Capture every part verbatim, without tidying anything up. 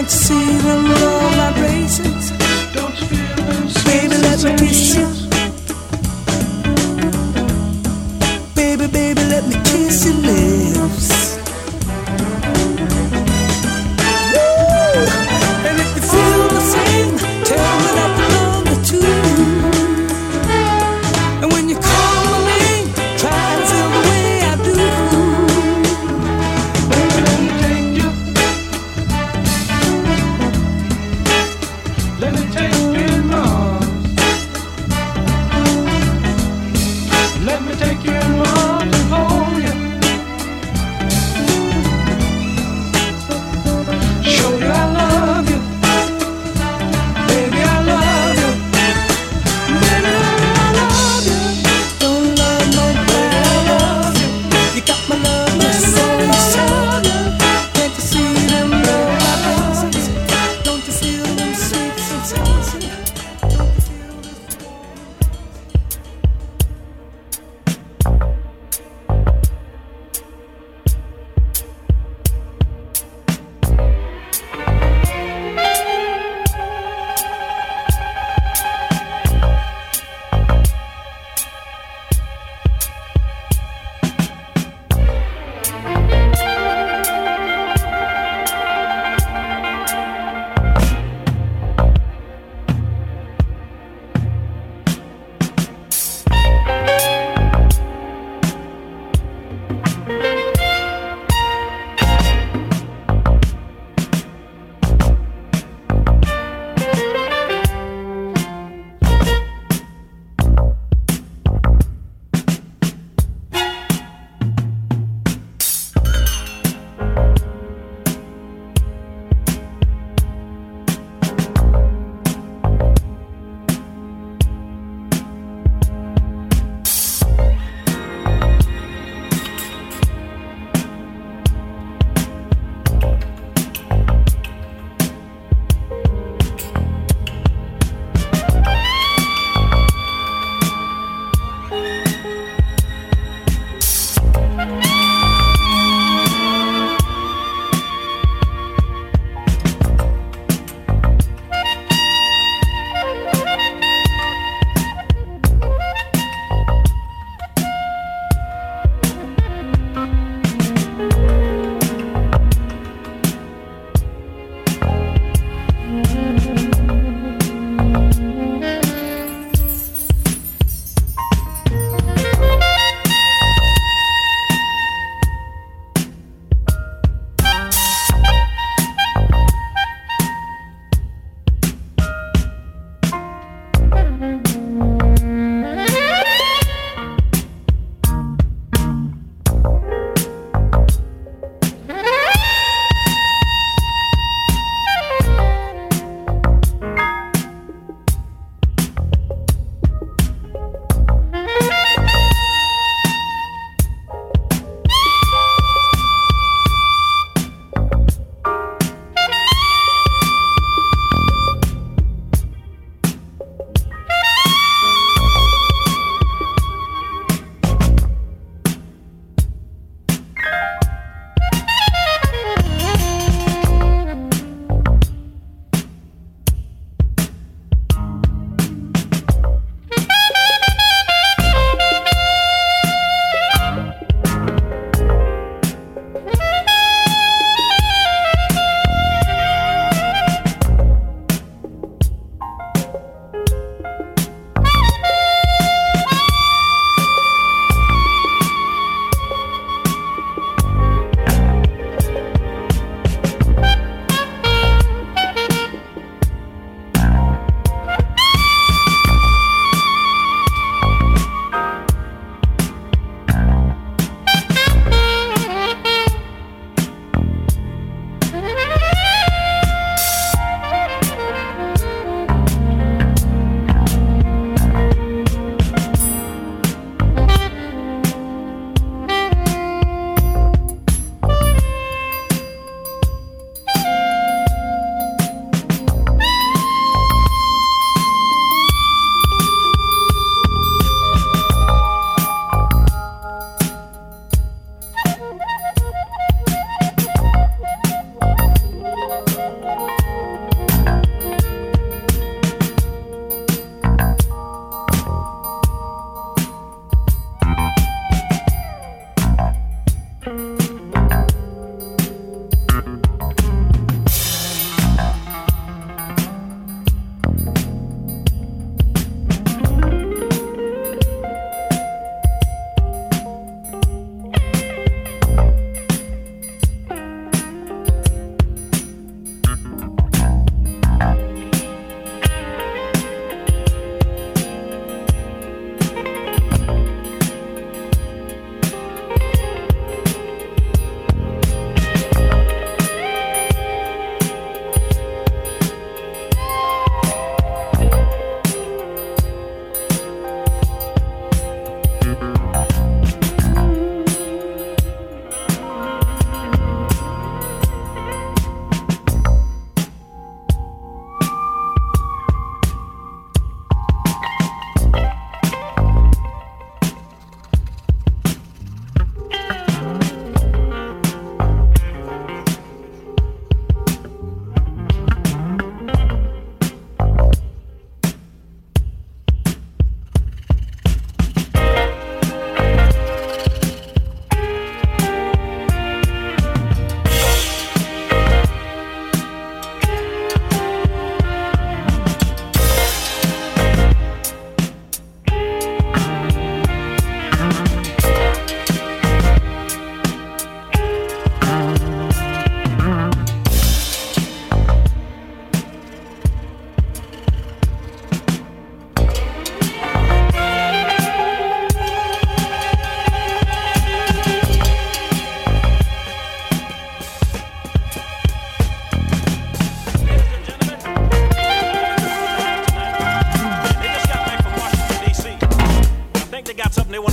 see the low vibrations? Don't you feel them? Baby, let me kiss you. Baby, baby, let me kiss your lips. Woo! And if you feel the same, tell me that you love me too. And when you call my name, try to feel the way I do. Baby, let me take you. Let me take you in my arms. Let me take you in my arms and hold you. Show you I love you. Baby, I love you. Baby, I love you. Don't love nobody, I love you. You got my love, my soul, my soul. Can't you see them love vibrations? Don't you feel them sweet sensations?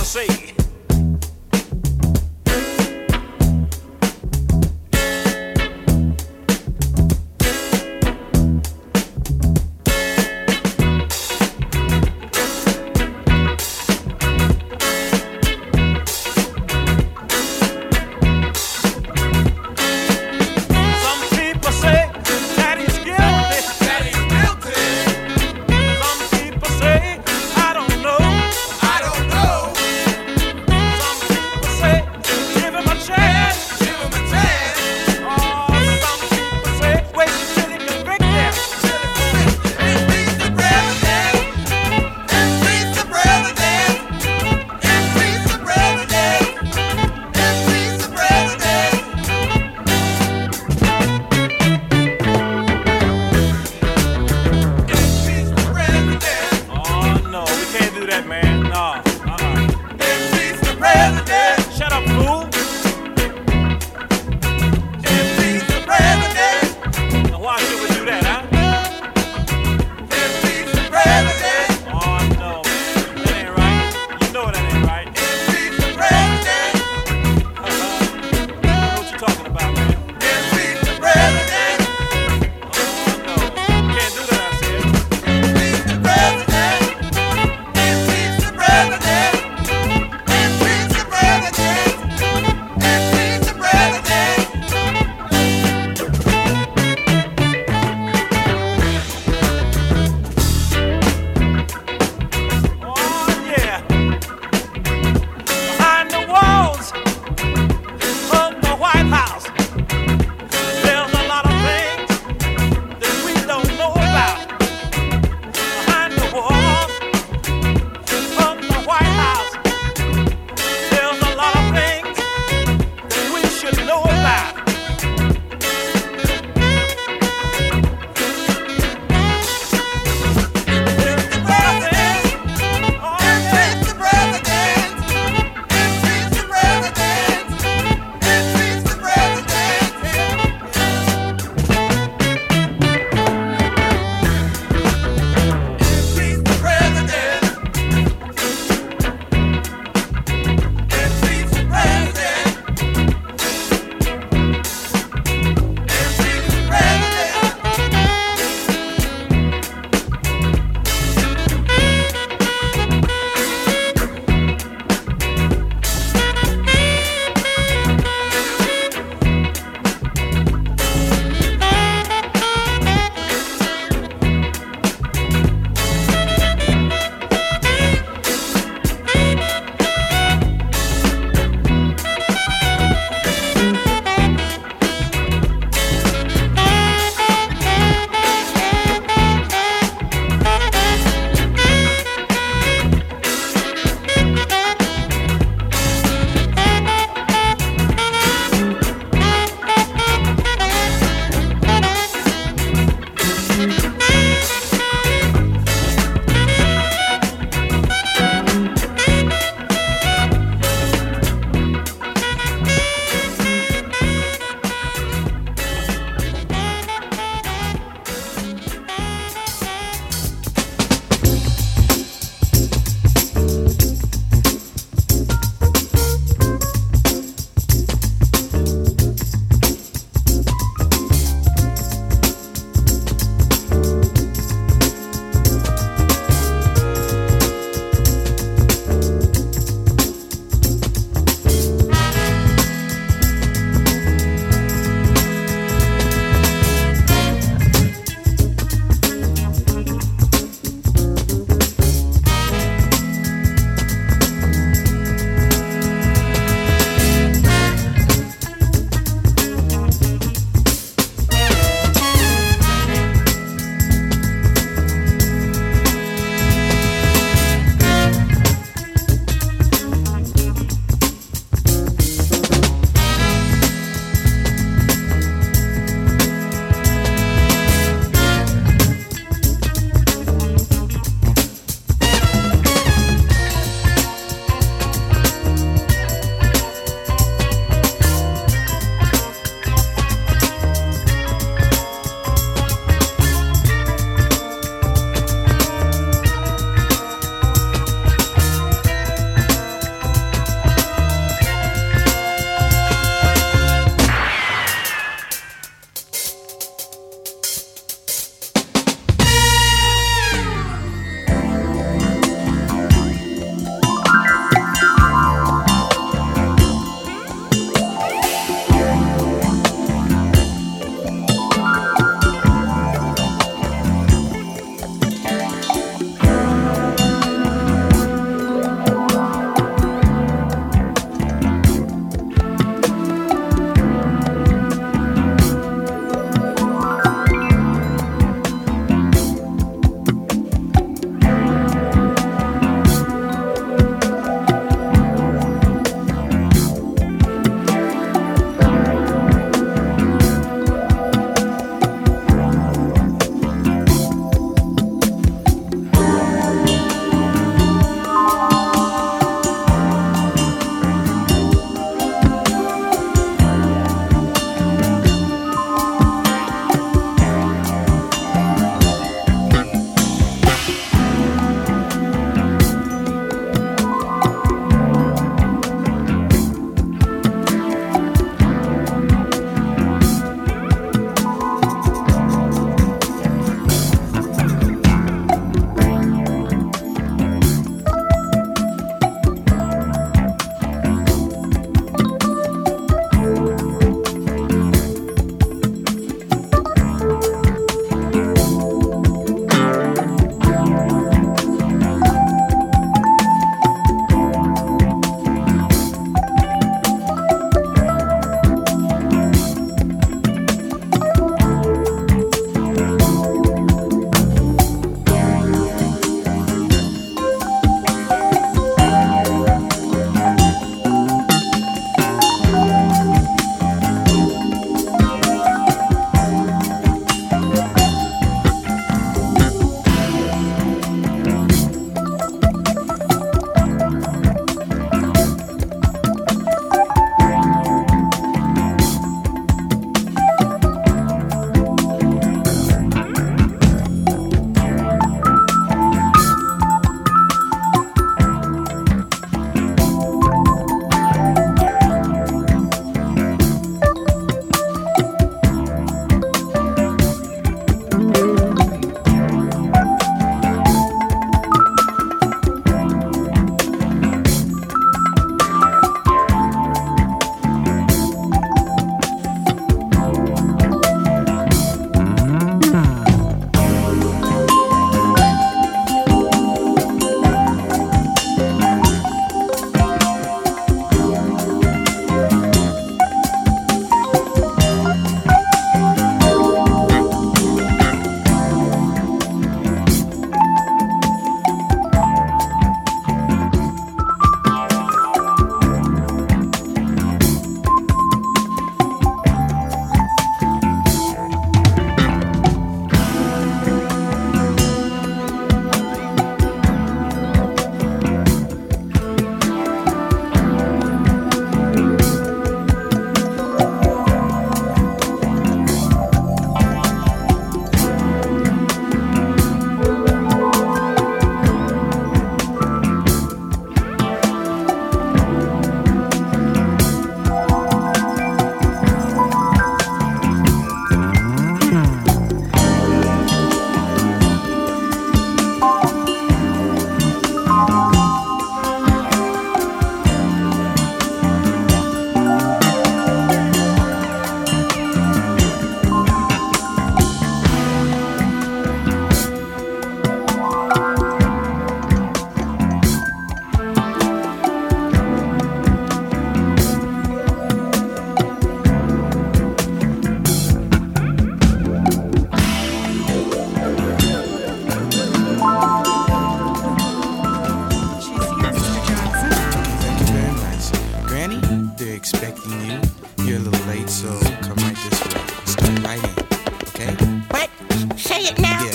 say. Some people say, I don't know. I don't know.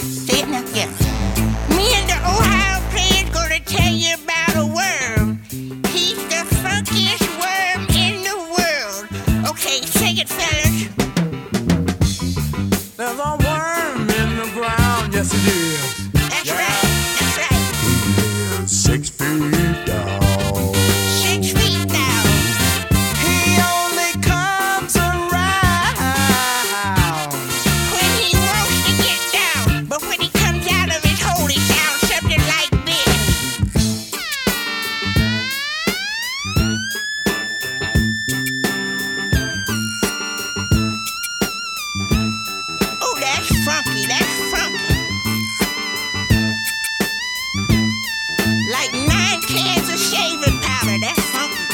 See it now? Yeah. Me and the Ohio player's gonna tell you about a worm. He's the funkiest worm in the world. Okay, sing it, fellas. There's a worm in the ground, yes it is. That's Yeah. right, that's right. He is six feet down. Six feet down. He only comes around When he wants to get down, but when he comes out of his hole, he sounds something like this. Oh, that's funky, that's funky. Like nine cans of shaving powder, that's funky.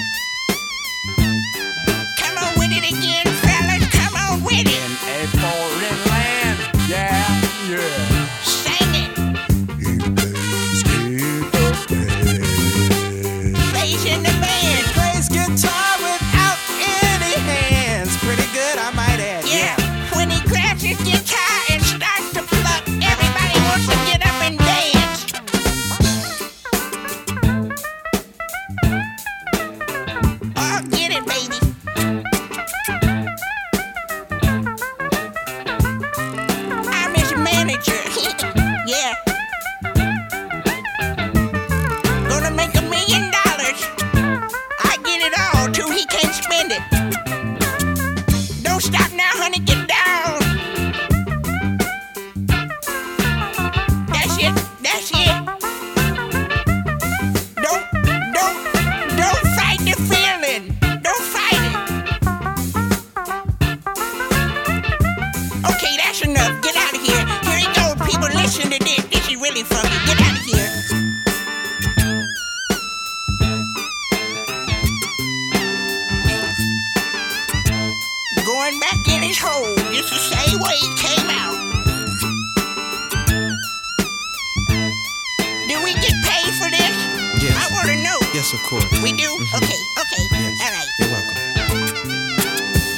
Come on with it again, fellas, come on with it. in a foreign land. Yeah, yeah. Sing it. He plays guitar. Plays in the band. Plays guitar without any hands. Pretty good, I might add. Yeah. When he grabs his guitar and starts to pluck, everybody wants to get up and dance. Oh, get it, baby. I'm his manager. Yeah. Gonna make a million dollars. I get it all till he can't spend it. Don't stop now, honey, get down. That's it, that's it. Don't, don't, don't fight the feeling. Don't fight it. Okay, that's enough. Get out of here. Here you go, people. Listen to this. This is really funky. Get out of here. Going back in his hole just the same way he came out. Do we get paid for this? Yes. I want to know. Yes, of course. We do? Okay, okay. Yes. All right. You're welcome.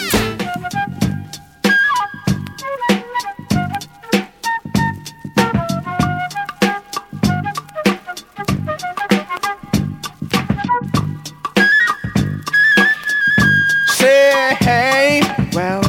Say hey, well.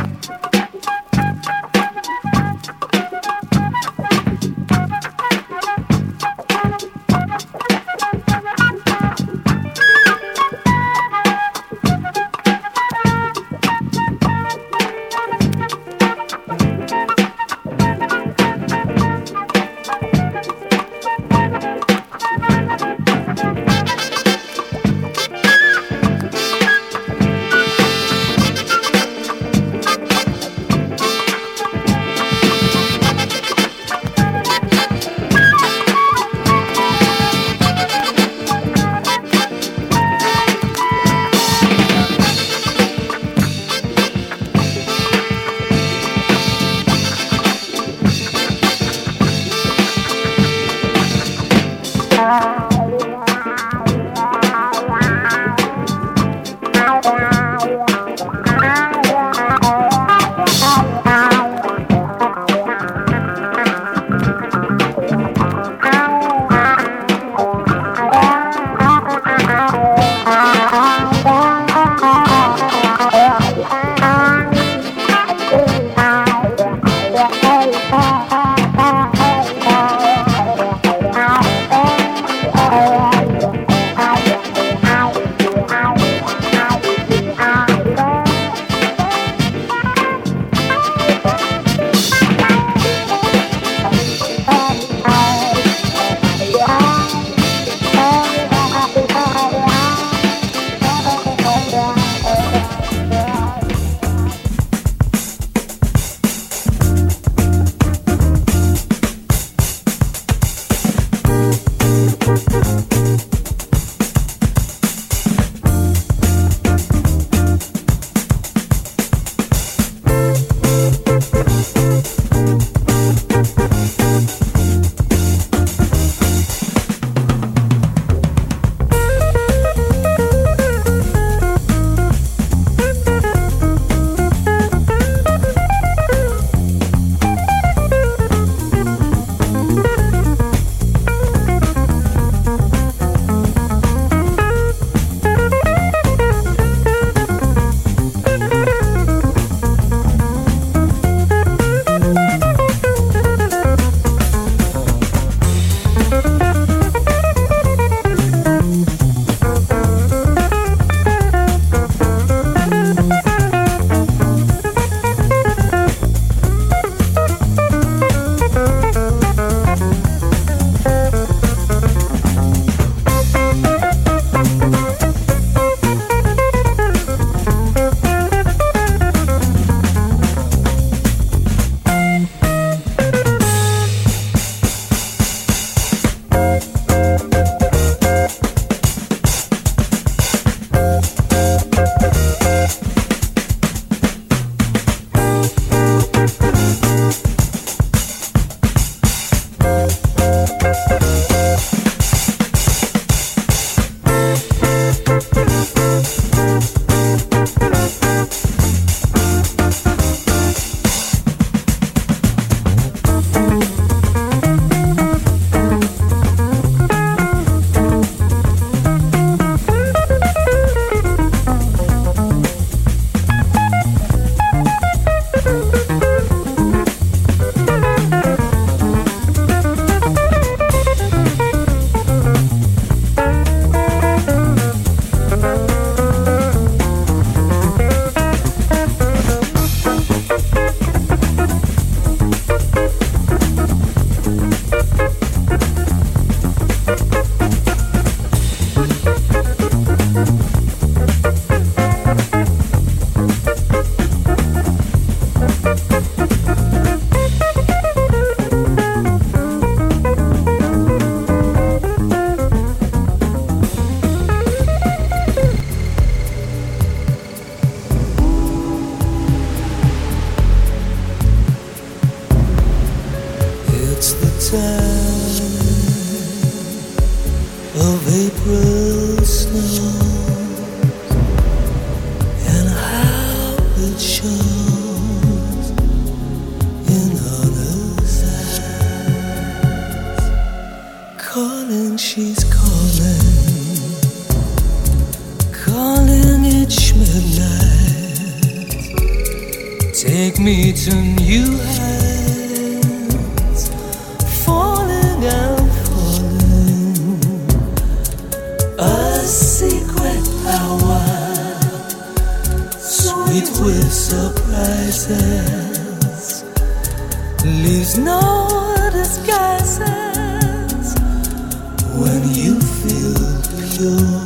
It's the time of April snow, and how it shows in others' eyes. Calling, she's calling, calling each midnight. Take me to new heights, falling and falling. A secret power, sweet with surprises, leaves no disguises when you feel pure.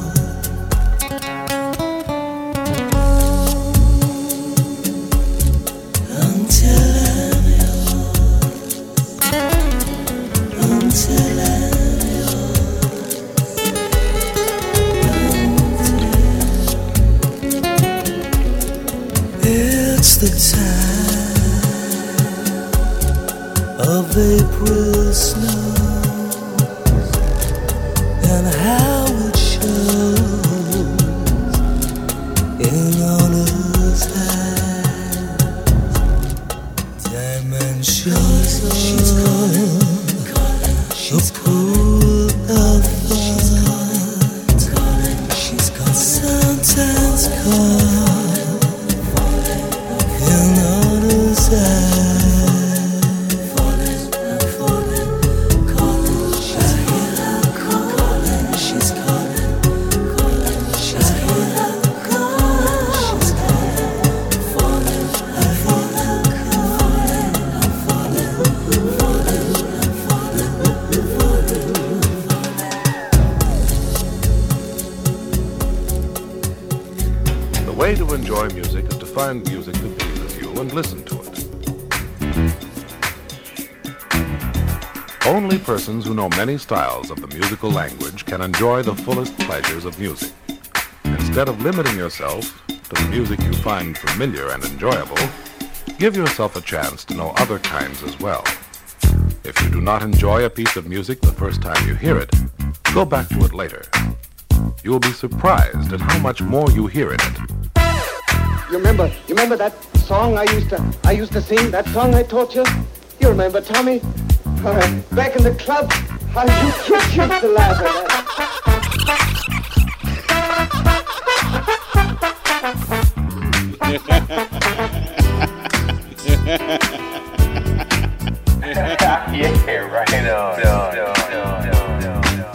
It's the time of April snow, and how it shows in honest eyes. Dimensions, she's calling, she's cool of fun. She's got sometimes caught in honest eyes. The way to enjoy music is to find music that pleases you and listen to it. Only persons who know many styles of the musical language can enjoy the fullest pleasures of music. Instead of limiting yourself to the music you find familiar and enjoyable, give yourself a chance to know other kinds as well. If you do not enjoy a piece of music the first time you hear it, go back to it later. You will be surprised at how much more you hear in it. You remember, you remember that song I used to, I used to sing, that song I taught you? You remember, Tommy? Uh, back in the club, how you kids used to laugh at that. Yeah, right on. No, no, no, no, no, no.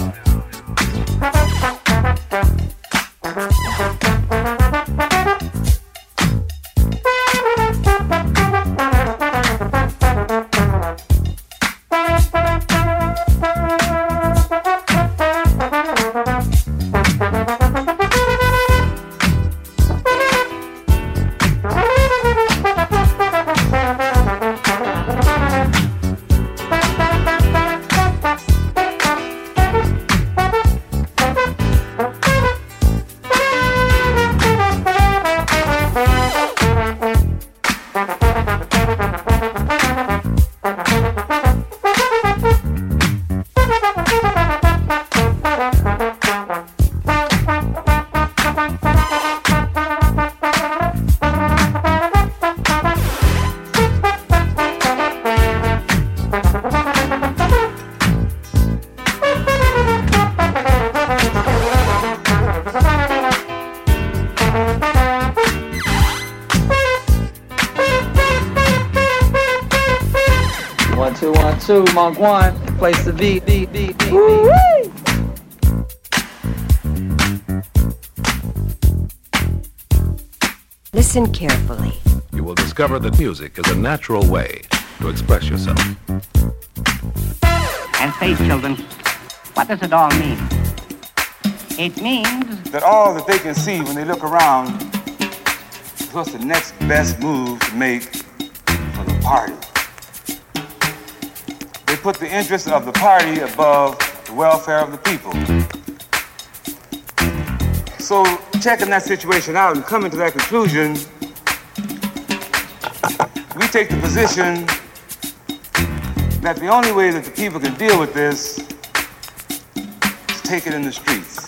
One, two, one, two, Monk one, place the beat, beat, beat, beat, beat. Listen carefully. You will discover that music is a natural way to express yourself. And say, children, what does it all mean? It means that all that they can see when they look around is what's the next best move to make for the party. They put the interests of the party above the welfare of the people. So, checking that situation out and coming to that conclusion, we take the position that the only way that the people can deal with this is take it in the streets.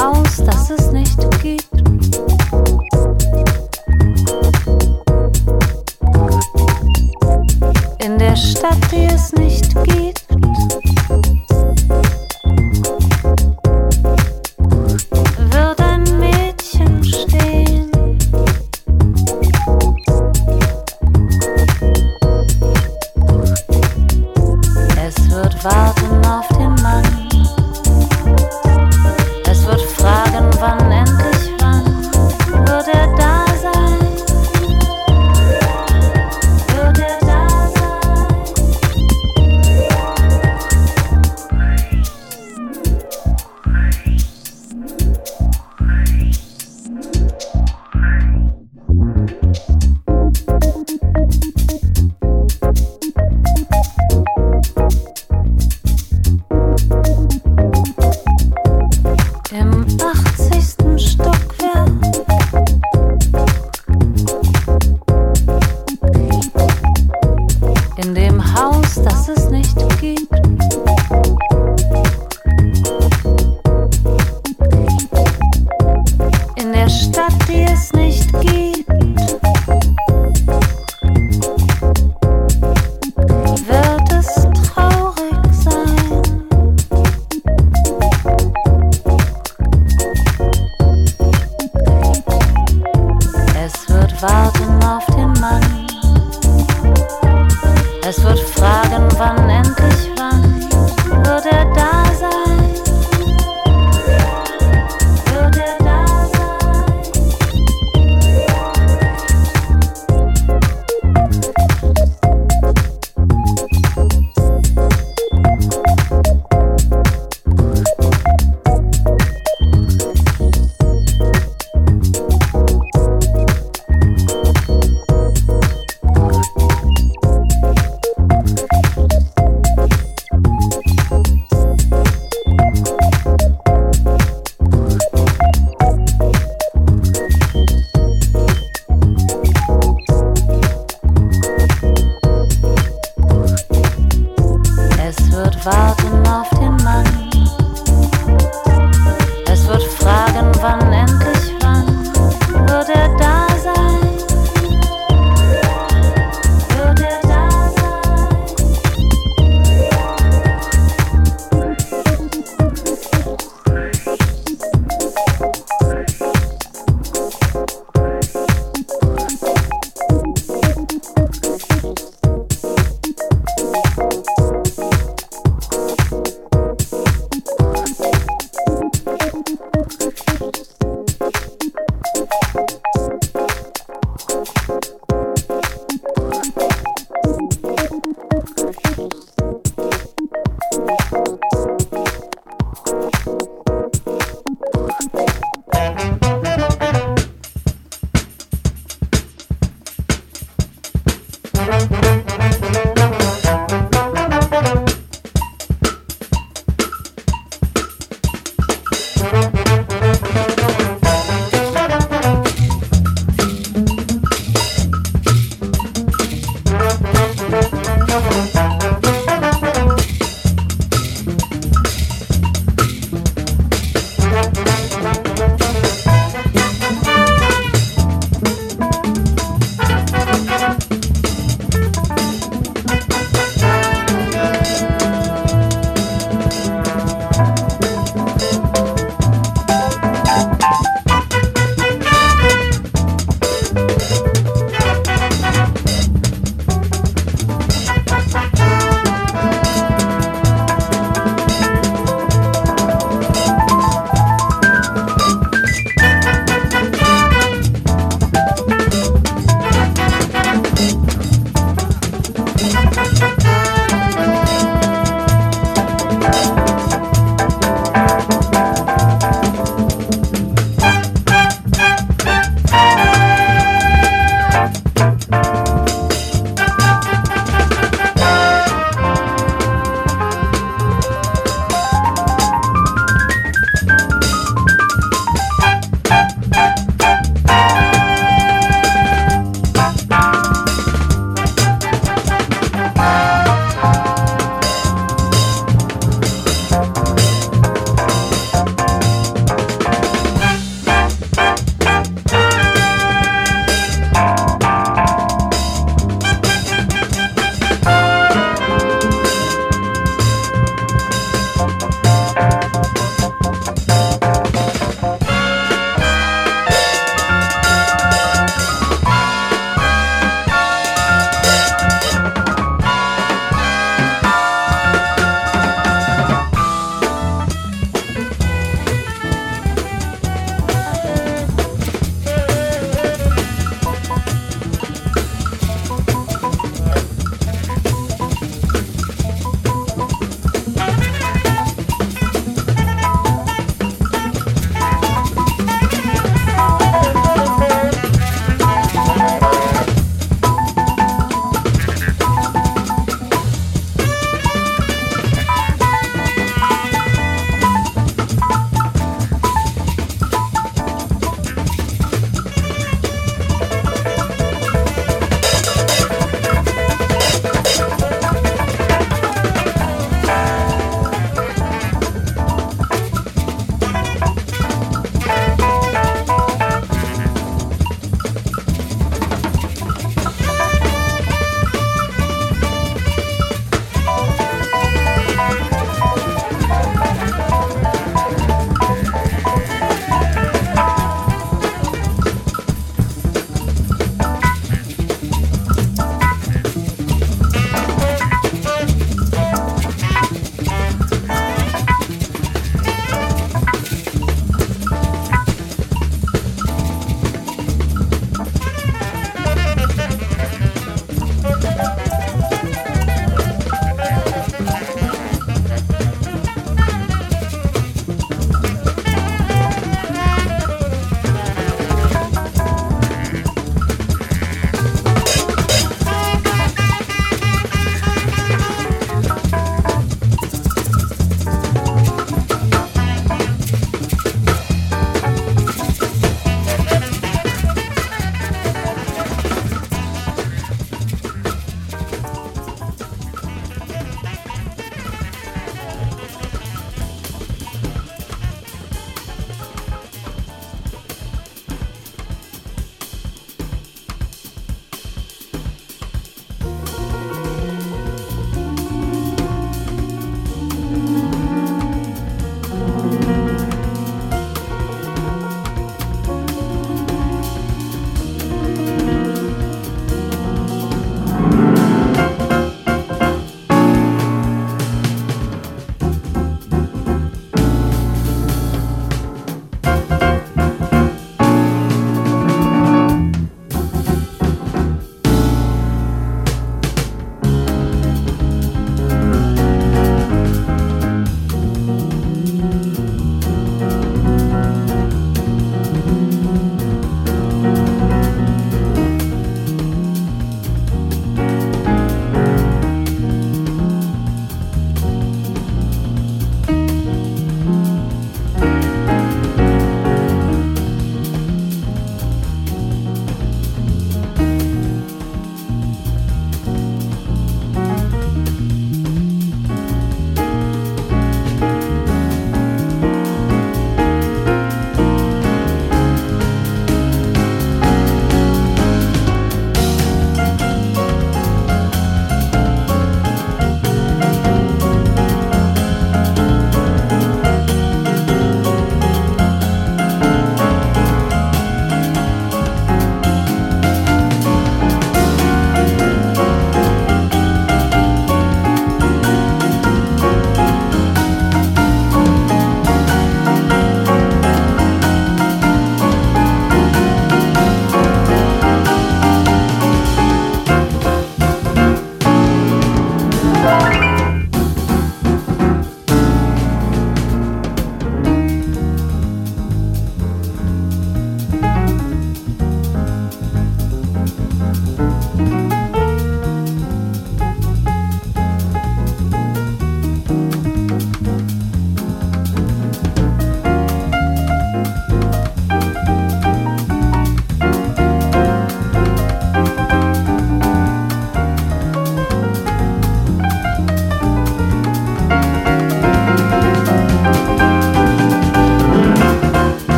Haus, das es nicht gibt. In der Stadt, die es nicht gibt. Wird ein Mädchen stehen. Es wird warten auf den Mann. Es wird fragen, wann endlich wann wird er da sein? Wird er da im achtzigsten Stockwerk. In dem Haus, das es nicht gibt. In der Stadt, die es nicht gibt. Wird es traurig sein? Es wird warten auf den Mann. Es wird fragen, wann endlich wann wird er da sein? Wird er da Es wird warten auf den Mann. Es wird fragen, wann endlich wann wird er da sein? Wird er da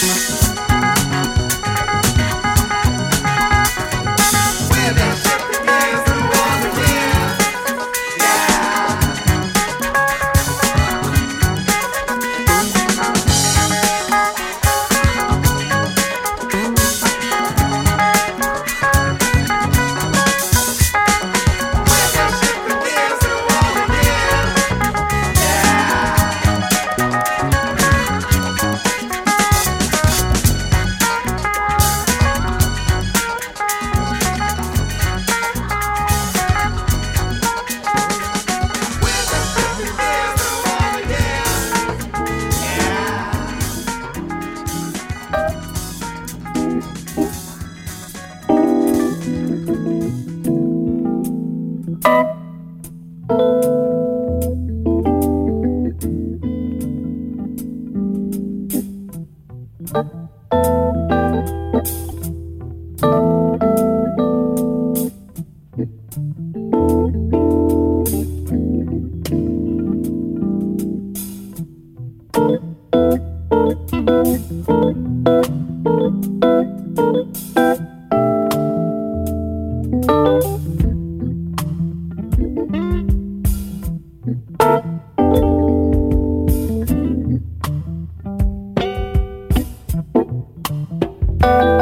Thank you.